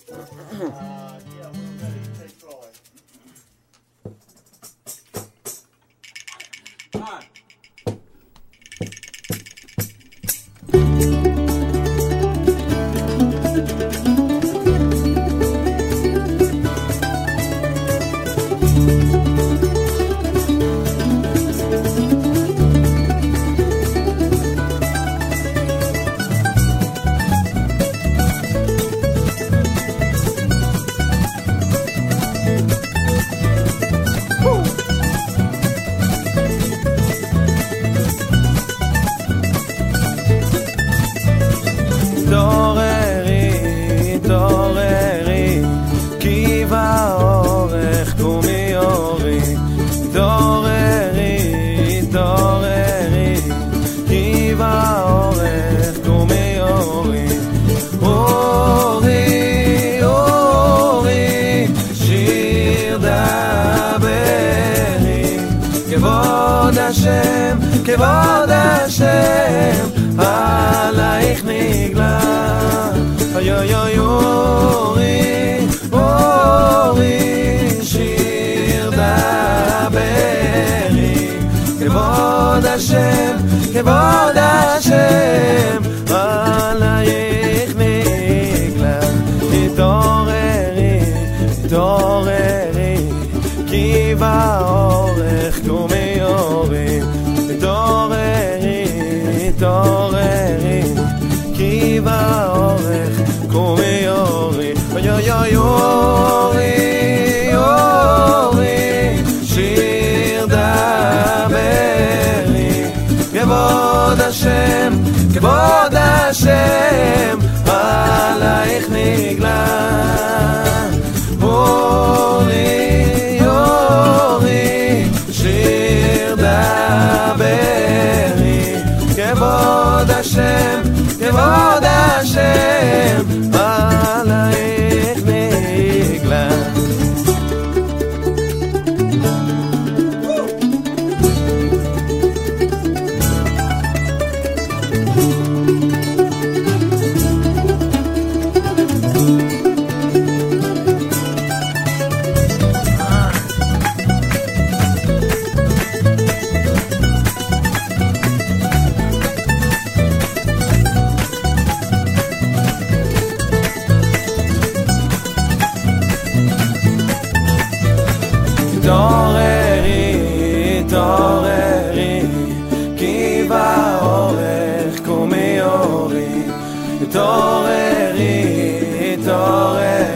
תעוררי, תעוררי, כי באורך קומי אורי. תעוררי, תעוררי, כי באורך קומי אורי. אורי, אורי, שיר דברי, כבוד השם, כבוד השם, עלייך נגלה. אוי אוי אוי אורי, אורי, שיר דברי, כבוד השם, כבוד השם, עלייך נגלה. תעוררי, תעוררי, כי באורך קומי אורי. תעוררי, תעוררי, כי באורך קומי אורי. אוי אוי אוי אורי, אורי, שיר דברי, כבוד השם, כבוד השם, עלייך נגלה. אורי, אורי, שיר דברי, כבוד השם, כבוד השם, עלייך נגלה. תעוררי, תעוררי, כי באורך קומי אורי. תעוררי, תעוררי,